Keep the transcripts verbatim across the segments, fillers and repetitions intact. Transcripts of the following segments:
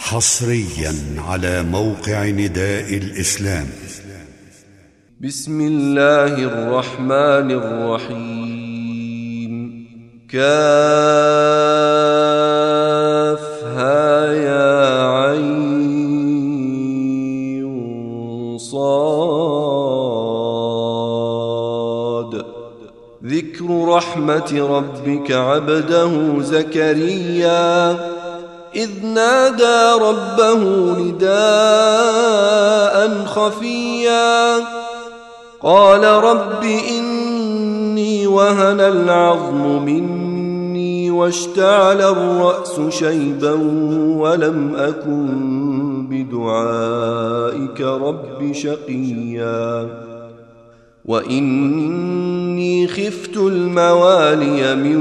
حصريا على موقع نداء الإسلام. بسم الله الرحمن الرحيم. كافها يا عين صاد. ذكر رحمة ربك عبده زكريا إذ نادى ربه نداء خفيا قال رب إني وهن العظم مني واشتعل الرأس شيبا ولم أكن بدعائك رب شقيا وإني خفت الموالي من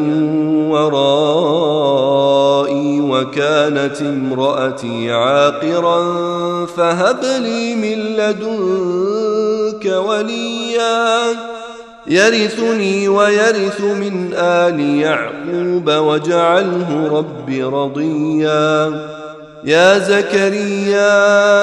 ورائي وكانت امرأتي عاقرا فهب لي من لدنك وليا يرثني ويرث من آل يعقوب واجعله رب رضيا. يا زكريا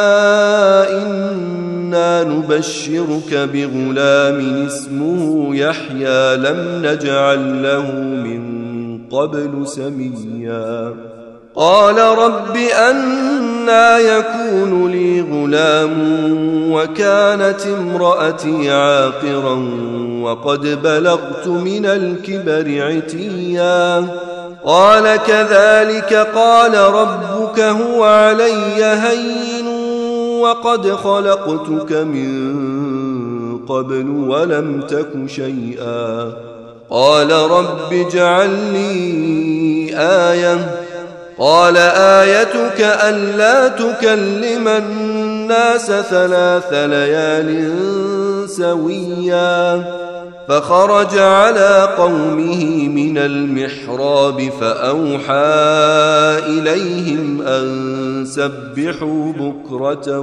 إنا نبشرك بغلام اسمه يحيى لم نجعل له من قبل سميا. قال رب أنى يكون لي غلام وكانت امرأتي عاقرا وقد بلغت من الكبر عتيا. قال كذلك قال ربك هو علي هين وقد خلقتك من قبل ولم تك شيئا. قال رب اجعل لي آية. قال آيتك ألا تكلم الناس ثلاث ليال سويا. فخرج على قومه من المحراب فأوحى إليهم أن سبحوا بكرة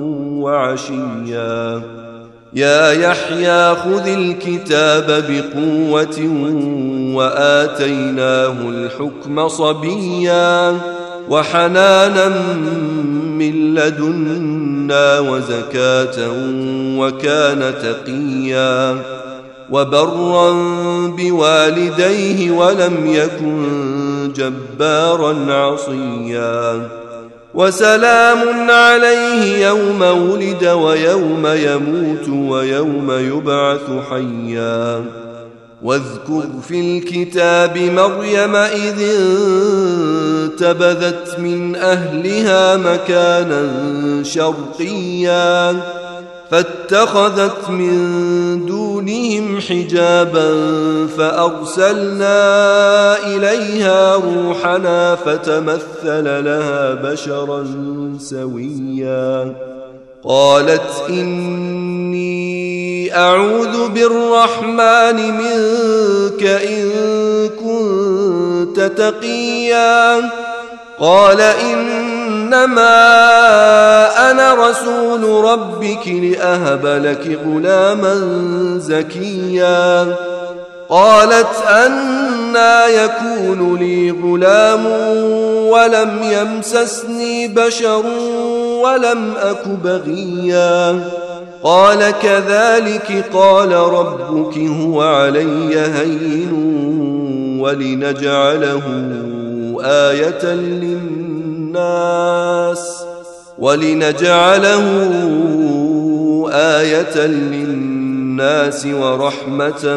وعشيا. يا يحيى خذ الكتاب بقوة وآتيناه الحكم صبيا وحنانا من لدنا وزكاة وكان تقيا وبرا بوالديه ولم يكن جبارا عصيا. وسلام عليه يوم ولد ويوم يموت ويوم يبعث حيا. واذكر في الكتاب مريم إذ انتبذت من أهلها مكانا شرقيا فاتخذت من دونهم حجابا فأرسلنا إليها روحنا فتمثل لها بشرا سويا. قالت إني أعوذ بالرحمن منك إن كنت تقيا. قال إنما أنا رسول ربك لأهب لك غلاما زكيا. قالت أنى يكون لي غلام ولم يمسسني بشر ولم أك بغيا. قال كذلك قال ربك هو علي هين ولنجعله آية للناس ولنجعله آية للناس ورحمة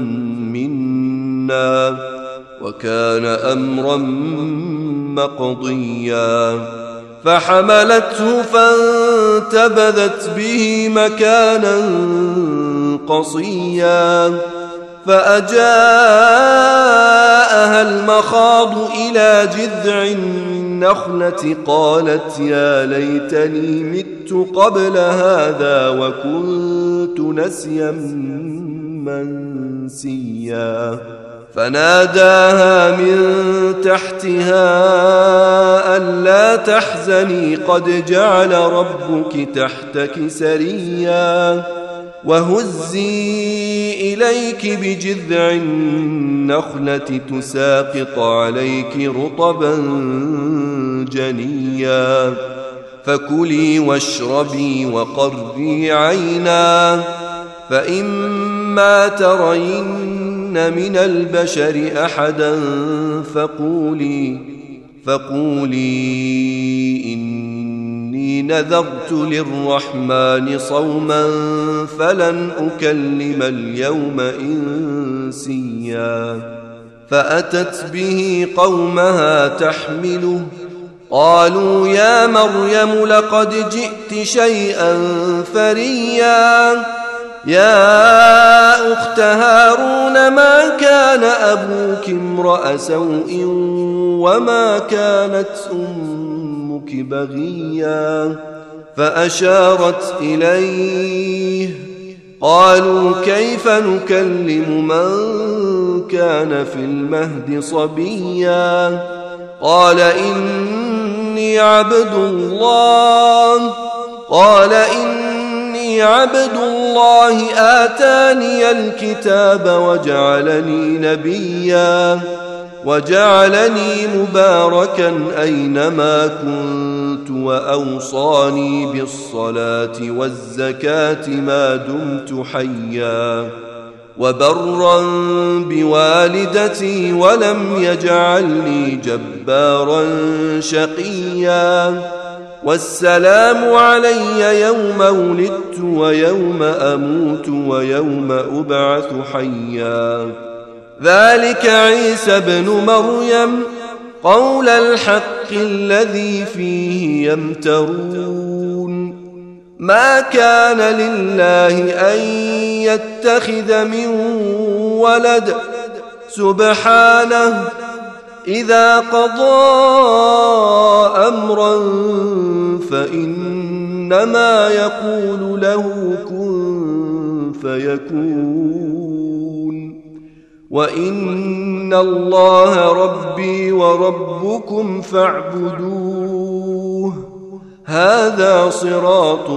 منا وكان أمرا مقضيا. فحملته فانتبذت به مكانا قصيا فأجاءها المخاض إلى جذع النخلة قالت يا ليتني مت قبل هذا وكنت نسيا منسيا. فناداها من تحتها ألا تحزني قد جعل ربك تحتك سريا وهزي إليك بجذع النخلة تساقط عليك رطبا جنيا فكلي واشربي وقري عينا فإما ترين من البشر أحدا فقولي فقولي إني نذرت للرحمن صوما فلن أكلم اليوم إنسيا فأتت به قومها تحمله قالوا يا مريم لقد جئت شيئا فريا يا أخت هارون ما كان أبوك امرأ سوء وما كانت أمك بغيا فأشارت إليه قالوا كيف نكلم من كان في المهد صبيا قال إني عبد الله قال إني عبد الله آتاني الكتاب وجعلني نبيا وجعلني مباركا أينما كنت وأوصاني بالصلاة والزكاة ما دمت حيا وبرا بوالدتي ولم يجعلني جبارا شقيا والسلام علي يوم ولدت ويوم أموت ويوم أبعث حيا ذلك عيسى ابن مريم قول الحق الذي فيه يمترون ما كان لله أن يتخذ من ولد سبحانه إذا قضى أمرا فإنما يقول له كن فيكون وإن الله ربي وربكم فاعبدوه هذا صراط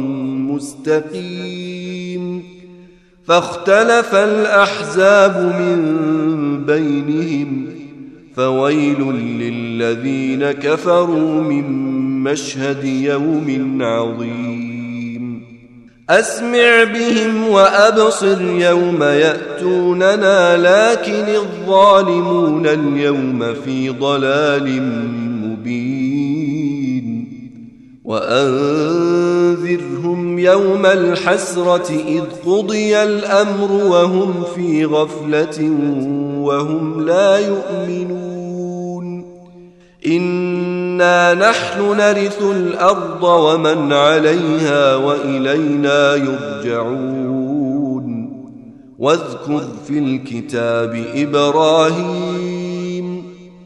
مستقيم فاختلف الأحزاب من بينهم فويل للذين كفروا من مشهد يوم عظيم أسمع بهم وأبصر يوم يأتوننا لكن الظالمون اليوم في ضلال مبين وأنذرهم يوم الحسرة إذ قضي الأمر وهم في غفلة وهم لا يؤمنون إنا نحن نرث الأرض ومن عليها وإلينا يرجعون واذكر في الكتاب إبراهيم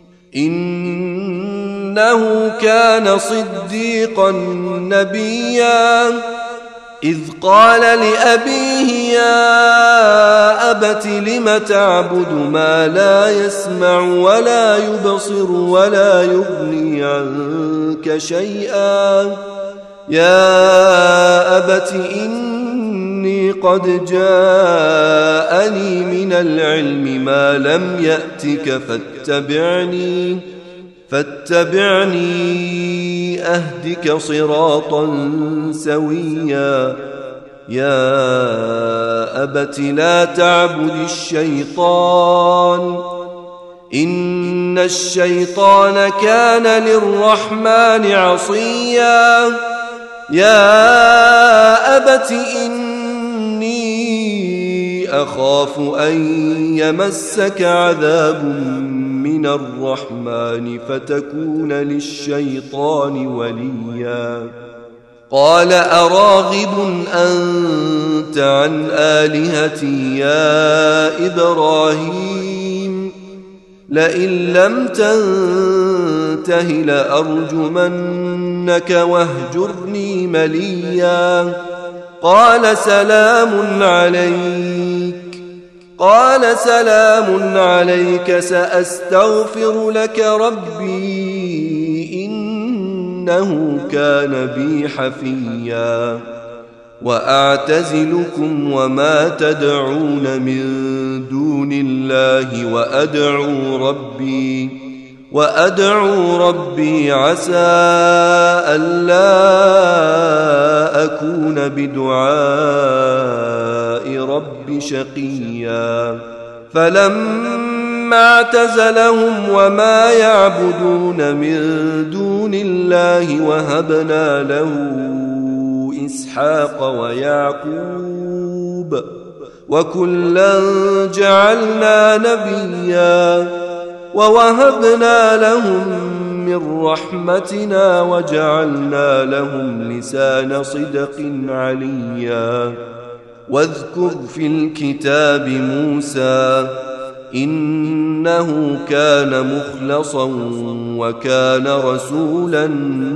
إنه كان صديقا نبيا إذ قال لأبيه يا أبت لم تعبد ما لا يسمع ولا يبصر ولا يغني عنك شيئا يا أبت إني قد جاءني من العلم ما لم يأتك فاتبعني فاتبعني أهدك صراطا سويا يا أبت لا تعبد الشيطان إن الشيطان كان للرحمن عصيا يا أبت إني أخاف أن يمسك عذاب من الرحمن فتكون للشيطان وليا قال أراغب أنت عن آلهتي يا إبراهيم لئن لم تنته لأرجمنك واهجرني مليا قال سلام عليك قال سلام عليك سأستغفر لك ربي إنه كان بي حفيا وأعتزلكم وما تدعون من دون الله وأدعو ربي وأدعو ربي عسى ألا أكون بدعاء ربي شقيا فلما اعتزلهم وما يعبدون من دون الله وهبنا له إسحاق ويعقوب وكلا جعلنا نبيا ووهبنا لهم من رحمتنا وجعلنا لهم لسان صدق عليا واذكر في الكتاب موسى إنه كان مخلصا وكان رسولا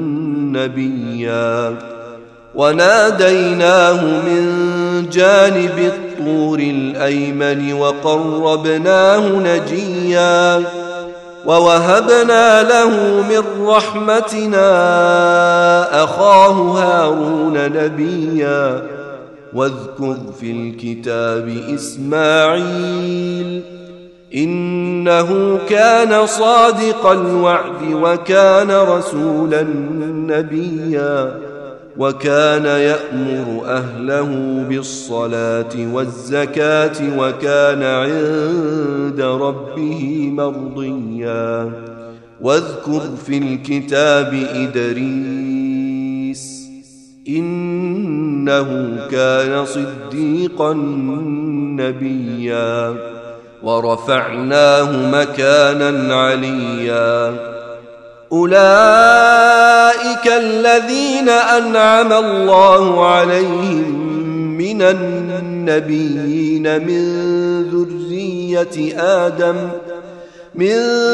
نبيا وناديناه من جانب الطور الأيمن وقربناه نجيا ووهبنا له من رحمتنا أخاه هارون نبيا واذكر في الكتاب إسماعيل إنه كان صادق الوعد وكان رسولا نبيا وكان يأمر أهله بالصلاة والزكاة وكان عند ربه مرضيا واذكر في الكتاب إدريس إنه كان صديقا نبيا ورفعناه مكانا عليا أولئك الذين أنعم الله عليهم من النبيين من ذرية آدم من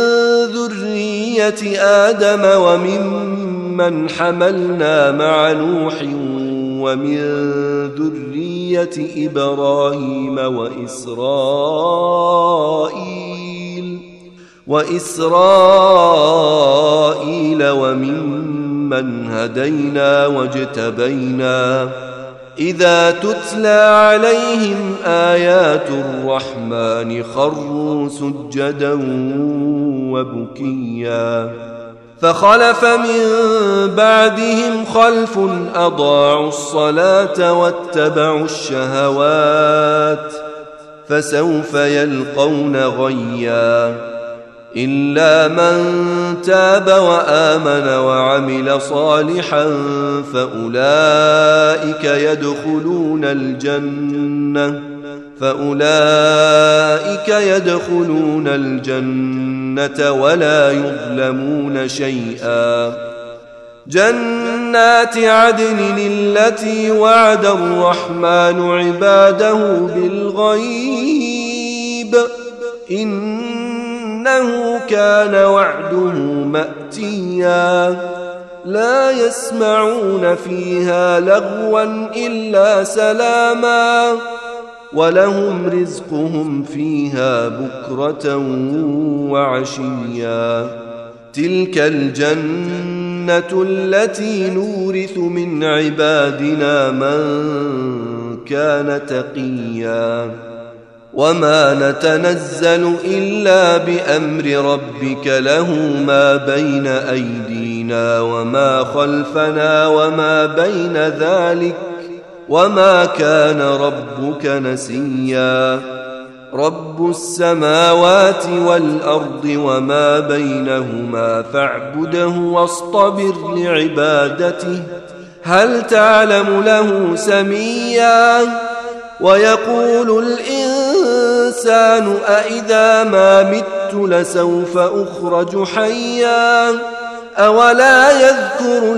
ذرية آدم وممن حملنا مع نوح ومن ذرية إبراهيم وإسرائيل وإسرائيل وممن هدينا واجتبينا إذا تتلى عليهم آيات الرحمن خروا سجدا وبكيا فخلف من بعدهم خلف أضاعوا الصلاة واتبعوا الشهوات فسوف يلقون غيا إلا من تاب وآمن وعمل صالحا فأولئك يدخلون الجنة فأولئك يدخلون الجنة ولا يظلمون شيئا جنات عدن التي وعد الرحمن عباده بالغيب إنه كان وعده مأتيا لا يسمعون فيها لغوا إلا سلاما ولهم رزقهم فيها بكرة وعشيا تلك الجنة التي نورث من عبادنا من كان تقيا وما نتنزل إلا بأمر ربك له ما بين أيدينا وما خلفنا وما بين ذلك وما كان ربك نسيا رب السماوات والأرض وما بينهما فاعبده واصطبر لعبادته هل تعلم له سميا ويقول الإنسان أإذا ما مت لسوف أخرج حيا أولا يذكر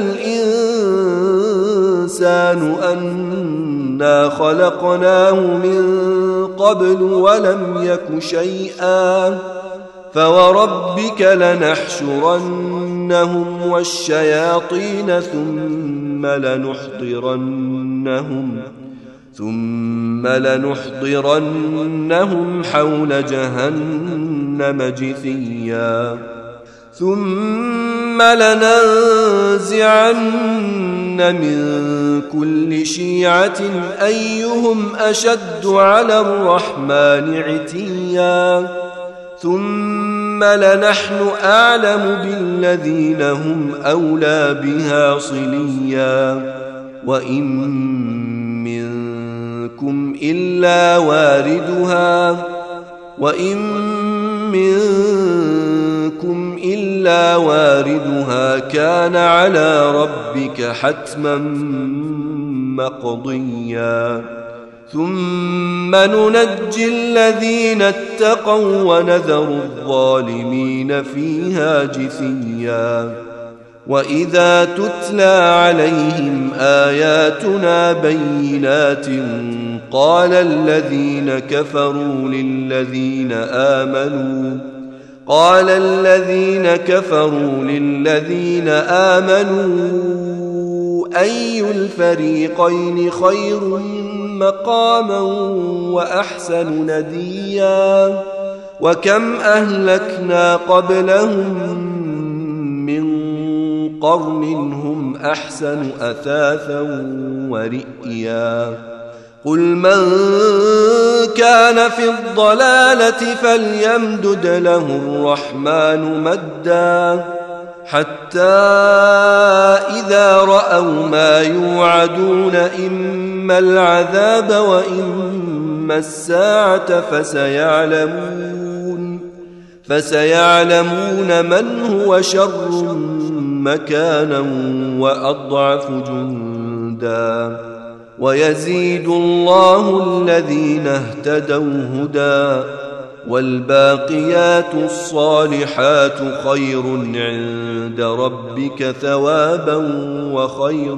الإنسان أنا خلقناه من قبل ولم يك شيئا فوربك لنحشرنهم والشياطين ثم لنحضرنهم ثم لنحضرنهم حول جهنم جثيا ثم لننزعن من كل شيعة أيهم أشد على الرحمن عتيا ثم لنحن أعلم بالذين هم أولى بها صليا وإن منكم إلا واردها وإن منكم إلا واردها كان على ربك حتما مقضيا ثم ننجي الذين اتقوا ونذر الظالمين فيها جثيا وإذا تتلى عليهم آياتنا بينات قال الذين كفروا للذين آمنوا قال الذين كفروا للذين آمنوا أي الفريقين خير مقاما وأحسن نديا وكم أهلكنا قبلهم من قرن هم أحسن أثاثا ورئيا قل من كان في الضلالة فليمدد له الرحمن مدا حتى إذا رأوا ما يوعدون إما العذاب وإما الساعة فسيعلمون فسيعلمون من هو شر مكانا وأضعف جندا ويزيد الله الذين اهتدوا هدى والباقيات الصالحات خير عند ربك ثوابا وخير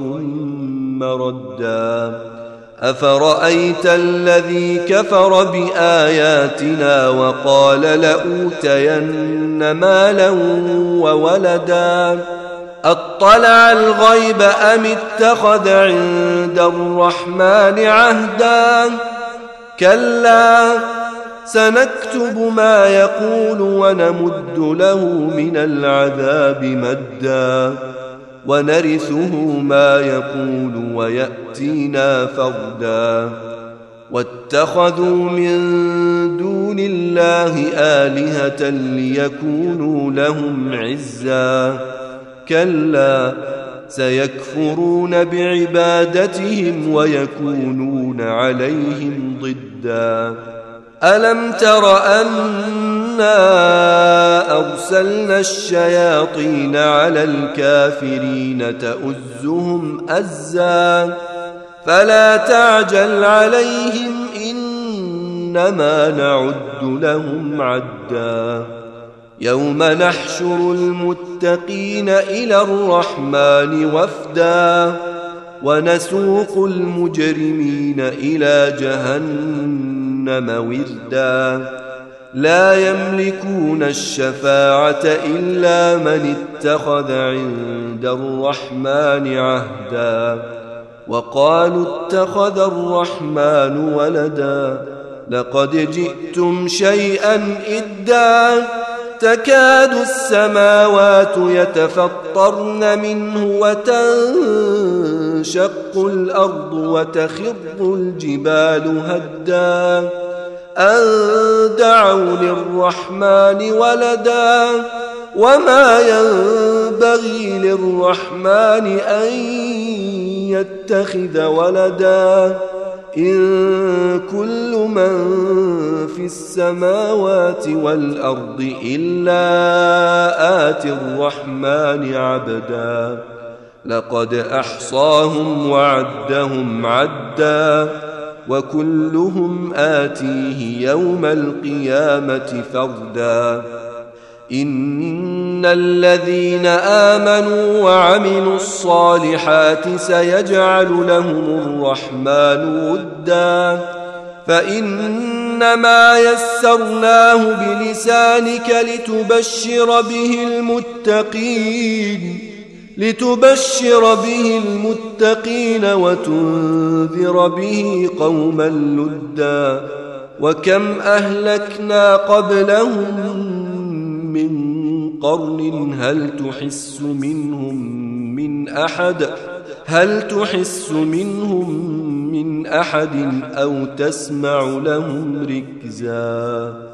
مردا أفرأيت الذي كفر بآياتنا وقال لأوتين مالا وولدا أطلع الغيب أم اتخذ عند الرحمن عهدا كلا سنكتب ما يقول ونمد له من العذاب مدا ونرثه ما يقول ويأتينا فردا واتخذوا من دون الله آلهة ليكونوا لهم عزا كلا سيكفرون بعبادتهم ويكونون عليهم ضدا ألم تر أنا أرسلنا الشياطين على الكافرين تؤزهم أزا فلا تعجل عليهم إنما نعد لهم عدا يوم نحشر المتقين إلى الرحمن وفدا ونسوق المجرمين إلى جهنم وردا لا يملكون الشفاعة إلا من اتخذ عند الرحمن عهدا وقالوا اتخذ الرحمن ولدا لقد جئتم شيئا إدا تكاد السماوات يتفطرن منه وتنشق الأرض وتخر الجبال هدا أن دعوا للرحمن ولدا وما ينبغي للرحمن أن يتخذ ولدا إن كل من في السماوات والأرض إلا آتي الرحمن عبدا لقد أحصاهم وعدهم عدا وكلهم آتيه يوم القيامة فردا إن الذين آمنوا وعملوا الصالحات سيجعل لهم الرحمن ودا فإنما يسرناه بلسانك لتبشر به المتقين لتبشر به المتقين وتنذر به قوما لدا وكم أهلكنا قبلهم من قرن هل تحس منهم من أحد هل تحس منهم من أحد أو تسمع لهم ركزا